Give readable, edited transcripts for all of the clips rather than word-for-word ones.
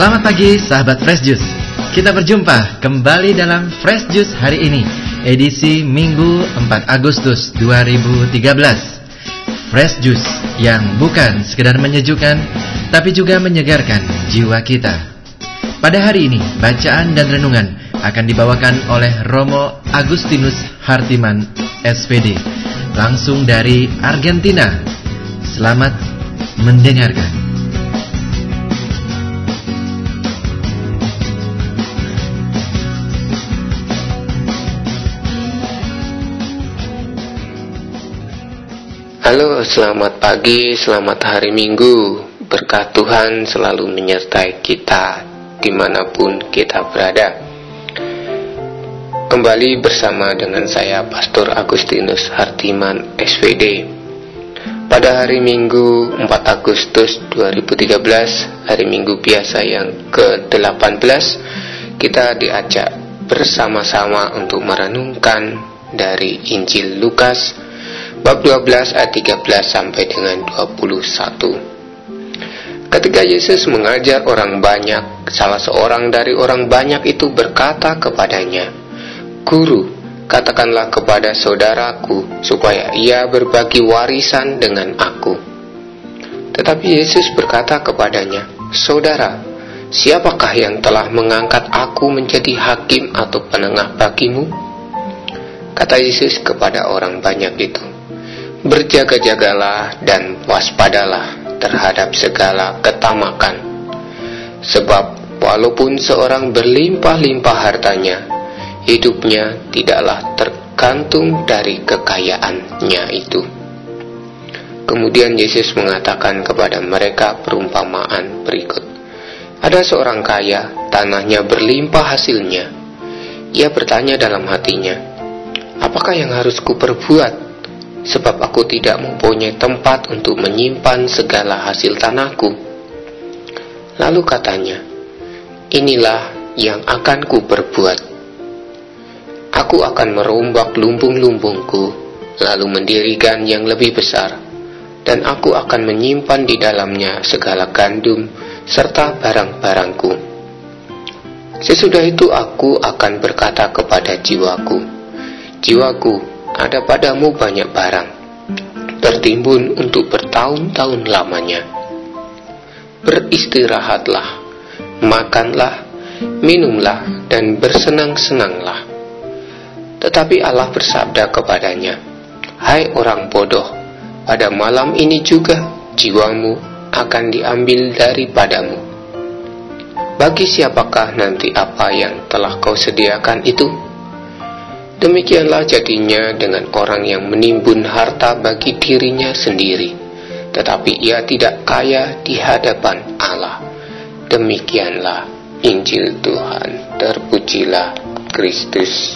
Selamat pagi sahabat Fresh Juice. Kita berjumpa kembali dalam Fresh Juice hari ini, edisi Minggu 4 Agustus 2013. Fresh Juice yang bukan sekedar menyejukkan, tapi juga menyegarkan jiwa kita. Pada hari ini, bacaan dan renungan akan dibawakan oleh Romo Agustinus Hartiman, SPD, langsung dari Argentina. Selamat mendengarkan. Halo, selamat pagi, selamat hari Minggu. Berkat Tuhan selalu menyertai kita dimanapun kita berada. Kembali bersama dengan saya, Pastor Agustinus Hartiman, SPD. Pada hari Minggu 4 Agustus 2013, hari Minggu biasa yang ke-18, kita diajak bersama-sama untuk merenungkan dari Injil Lukas bab 12 ayat 13 sampai dengan 21. Ketika Yesus mengajar orang banyak, salah seorang dari orang banyak itu berkata kepadanya, "Guru, katakanlah kepada saudaraku supaya ia berbagi warisan dengan aku." Tetapi Yesus berkata kepadanya, "Saudara, siapakah yang telah mengangkat aku menjadi hakim atau penengah bagimu?" Kata Yesus kepada orang banyak itu, "Berjaga-jagalah dan waspadalah terhadap segala ketamakan. Sebab walaupun seorang berlimpah-limpah hartanya, hidupnya tidaklah tergantung dari kekayaannya itu." Kemudian Yesus mengatakan kepada mereka perumpamaan berikut. Ada seorang kaya, tanahnya berlimpah hasilnya. Ia bertanya dalam hatinya, "Apakah yang harus kuperbuat? Sebab aku tidak mempunyai tempat untuk menyimpan segala hasil tanahku." Lalu katanya, "Inilah yang akan kuperbuat. Aku akan merombak lumbung-lumbungku, lalu mendirikan yang lebih besar, dan aku akan menyimpan di dalamnya segala gandum serta barang-barangku. Sesudah itu aku akan berkata kepada jiwaku, jiwaku, ada padamu banyak barang, tertimbun untuk bertahun-tahun lamanya. Beristirahatlah, makanlah, minumlah, dan bersenang-senanglah." Tetapi Allah bersabda kepadanya, "Hai orang bodoh, pada malam ini juga jiwamu akan diambil daripadamu. Bagi siapakah nanti apa yang telah kau sediakan itu?" Demikianlah jadinya dengan orang yang menimbun harta bagi dirinya sendiri, tetapi ia tidak kaya di hadapan Allah. Demikianlah Injil Tuhan. Terpujilah Kristus.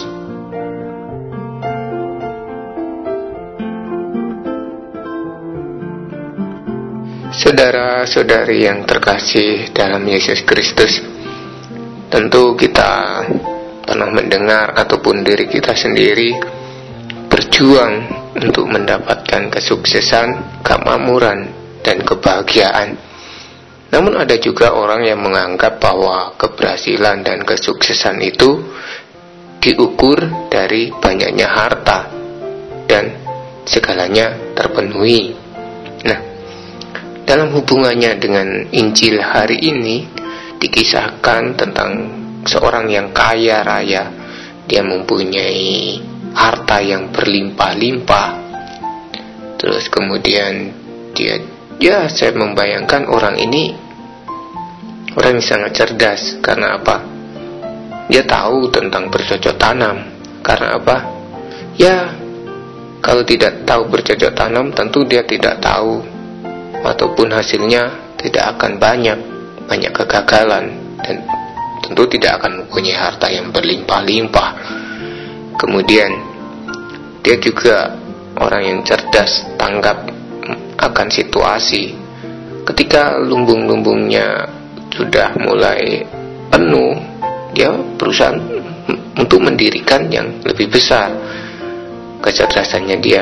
Saudara-saudari yang terkasih dalam Yesus Kristus, tentu kita pernah mendengar ataupun diri kita sendiri berjuang untuk mendapatkan kesuksesan, kemakmuran, dan kebahagiaan. Namun ada juga orang yang menganggap bahwa keberhasilan dan kesuksesan itu diukur dari banyaknya harta dan segalanya terpenuhi. Nah, dalam hubungannya dengan Injil hari ini dikisahkan tentang seorang yang kaya raya. Dia mempunyai harta yang berlimpah-limpah. Terus kemudian saya membayangkan orang ini orang yang sangat cerdas. Karena apa? Dia tahu tentang bercocok tanam. Karena apa? Ya, kalau tidak tahu bercocok tanam, tentu dia tidak tahu ataupun hasilnya tidak akan banyak kegagalan, dan tentu tidak akan mempunyai harta yang berlimpah-limpah. Kemudian dia juga orang yang cerdas, tanggap akan situasi. Ketika lumbung-lumbungnya sudah mulai penuh, dia berusaha untuk mendirikan yang lebih besar. Kecerdasannya dia.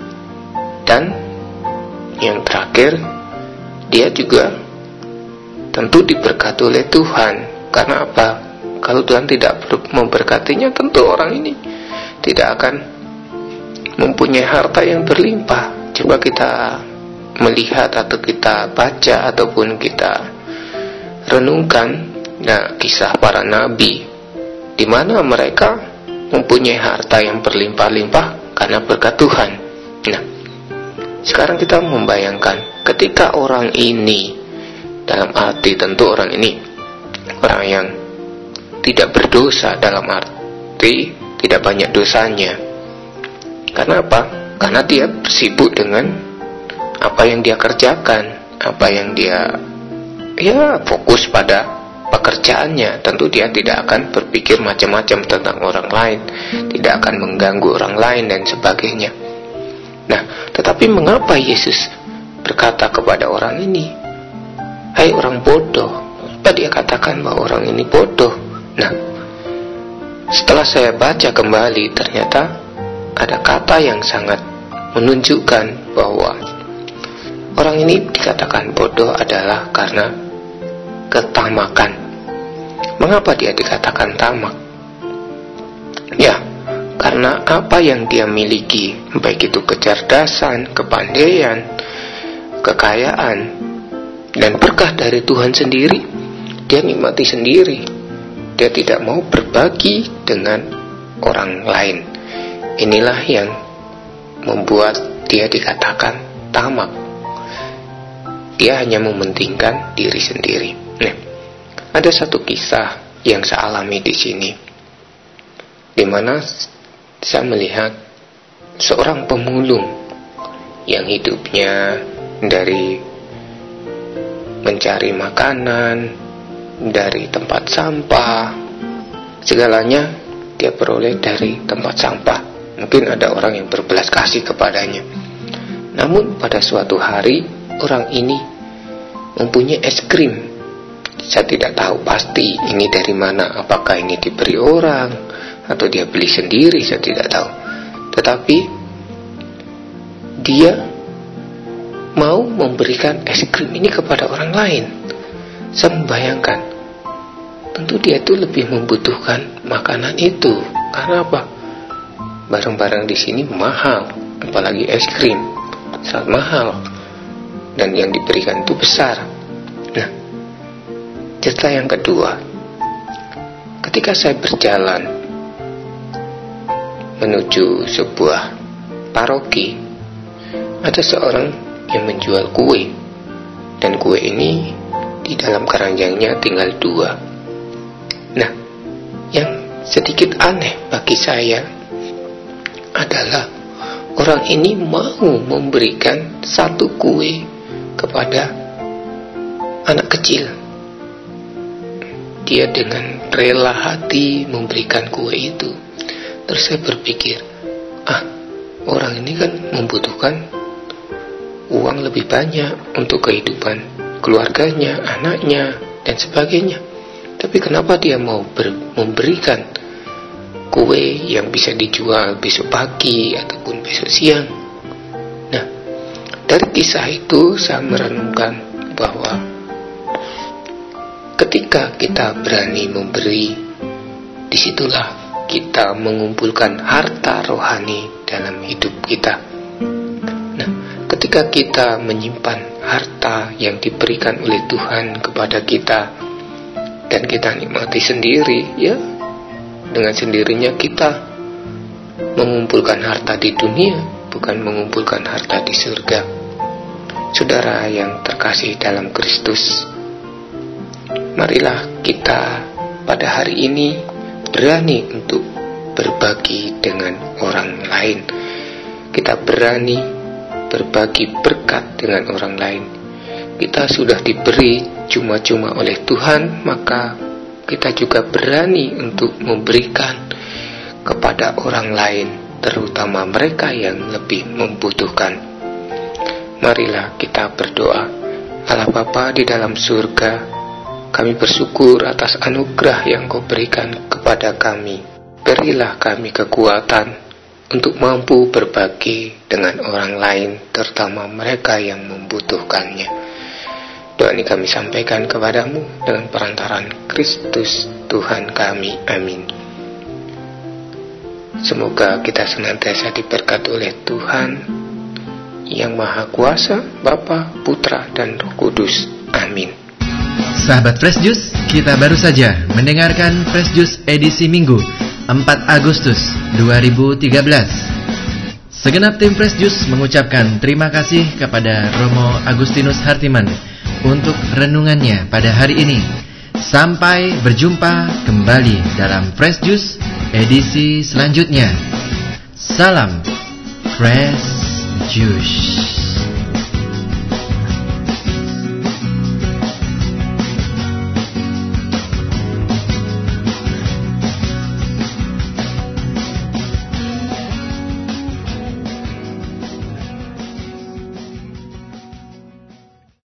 Dan yang terakhir, dia juga tentu diberkati oleh Tuhan. Karena apa? Kalau Tuhan tidak memberkatinya, tentu orang ini tidak akan mempunyai harta yang berlimpah. Coba kita melihat atau kita baca ataupun kita renungkan kisah para nabi, di mana mereka mempunyai harta yang berlimpah-limpah karena berkat Tuhan. Nah, sekarang kita membayangkan ketika orang ini, dalam arti tentu orang ini orang yang tidak berdosa, dalam arti tidak banyak dosanya. Karena apa? Karena dia sibuk dengan apa yang dia kerjakan, apa yang dia fokus pada pekerjaannya. Tentu dia tidak akan berpikir macam-macam tentang orang lain, tidak akan mengganggu orang lain dan sebagainya. Nah, tetapi mengapa Yesus berkata kepada orang ini, "Hai orang bodoh"? Apa dia katakan bahwa orang ini bodoh? Nah, setelah saya baca kembali, ternyata ada kata yang sangat menunjukkan bahwa orang ini dikatakan bodoh adalah karena ketamakan. Mengapa dia dikatakan tamak? Ya, karena apa yang dia miliki, baik itu kecerdasan, kepandaian, kekayaan, dan berkah dari Tuhan sendiri, dia nikmati sendiri. Dia tidak mau berbagi dengan orang lain. Inilah yang membuat dia dikatakan tamak. Dia hanya mementingkan diri sendiri. Nah, ada satu kisah yang saya alami di sini, di mana saya melihat seorang pemulung yang hidupnya dari mencari makanan, dari tempat sampah, segalanya dia peroleh dari tempat sampah. Mungkin ada orang yang berbelas kasih kepadanya. Namun pada suatu hari, orang ini mempunyai es krim. Saya tidak tahu pasti ini dari mana, apakah ini diberi orang atau dia beli sendiri, saya tidak tahu. Tetapi dia mau memberikan es krim ini kepada orang lain. Saya membayangkan, tentu dia itu lebih membutuhkan makanan itu. Karena apa? Barang-barang di sini mahal, apalagi es krim, sangat mahal, dan yang diberikan itu besar. Nah, cerita yang kedua, ketika saya berjalan menuju sebuah paroki, ada seorang yang menjual kue, dan kue ini di dalam keranjangnya tinggal 2. Nah, yang sedikit aneh bagi saya adalah orang ini mau memberikan satu kue kepada anak kecil. Dia dengan rela hati memberikan kue itu. Terus saya berpikir, orang ini kan membutuhkan uang lebih banyak untuk kehidupan keluarganya, anaknya, dan sebagainya. Tapi kenapa dia mau memberikan kue yang bisa dijual besok pagi ataupun besok siang? Nah, dari kisah itu saya merenungkan bahwa ketika kita berani memberi, disitulah kita mengumpulkan harta rohani dalam hidup kita. Nah, ketika kita menyimpan harta yang diberikan oleh Tuhan kepada kita dan kita nikmati sendiri, ya, dengan sendirinya kita mengumpulkan harta di dunia, bukan mengumpulkan harta di surga. Saudara yang terkasih dalam Kristus, marilah kita pada hari ini berani untuk berbagi dengan orang lain. Kita berani berbagi berkat dengan orang lain. Kita sudah diberi cuma-cuma oleh Tuhan, maka kita juga berani untuk memberikan kepada orang lain, terutama mereka yang lebih membutuhkan. Marilah kita berdoa. Allah Bapa di dalam surga, kami bersyukur atas anugerah yang Kau berikan kepada kami. Berilah kami kekuatan untuk mampu berbagi dengan orang lain, terutama mereka yang membutuhkannya. Doa ini kami sampaikan kepadamu dengan perantaraan Kristus Tuhan kami. Amin. Semoga kita senantiasa diberkati oleh Tuhan yang Maha Kuasa, Bapa, Putra, dan Roh Kudus. Amin. Sahabat Fresh Juice, kita baru saja mendengarkan Fresh Juice edisi Minggu 4 Agustus 2013. Segenap tim Fresh Juice mengucapkan terima kasih kepada Romo Agustinus Hartiman untuk renungannya pada hari ini. Sampai berjumpa kembali dalam Fresh Juice edisi selanjutnya. Salam Fresh Juice.